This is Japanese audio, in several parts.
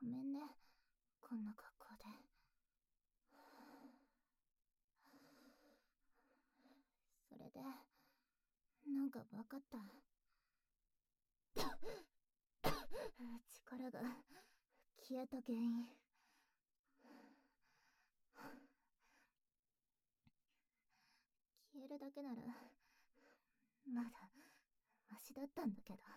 ごめんね、こんな格好で。それで、なんかわかった。力が消えた原因。消えるだけならまだマシだったんだけど。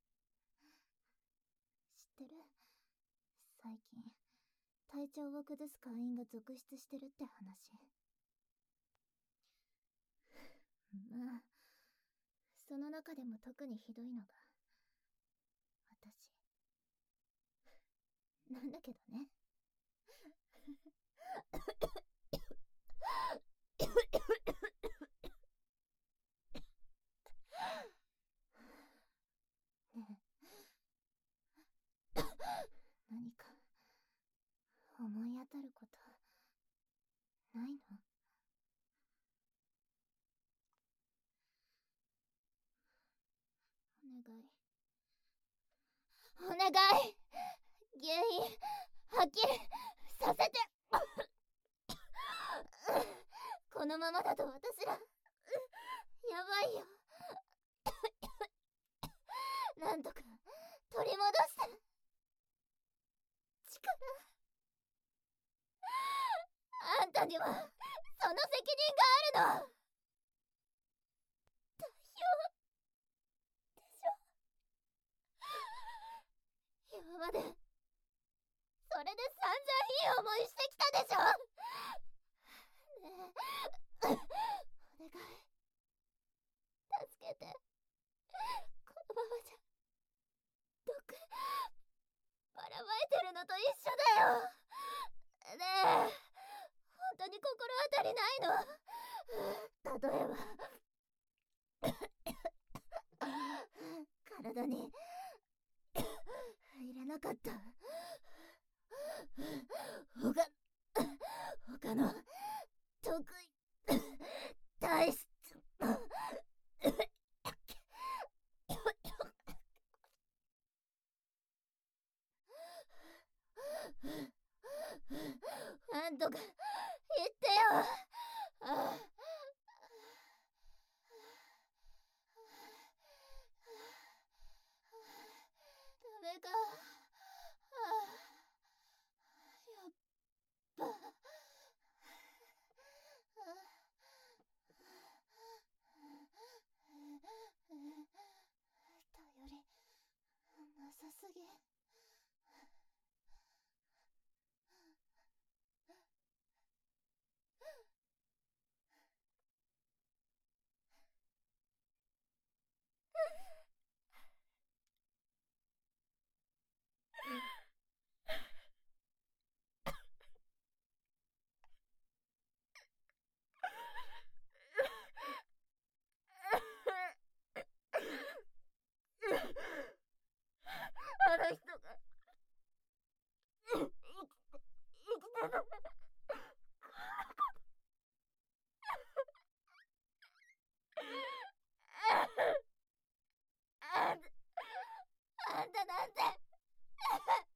知ってる？最近体調を崩す会員が続出してるって話。まあその中でも特にひどいのが私なんだけどね。ねえ、何か思い当たることないの？お願い、お願い、原因はっきりさせて。このままだと私らやばいよ。なんとか取り戻して力。あんたにはその責任があるの。代表でしょ。今までそれで散々いい思いしてきたでしょ。ねえ、お願い助けて。このままじゃ毒ばらまいてるのと一緒だよ。ねえ、本当に心当たりないの？例えば体に入れなかった他の得意体質。なんとか言ってよ。ダメか。やっぱ頼りなさすぎ。あの人が生きてた。あんたなんて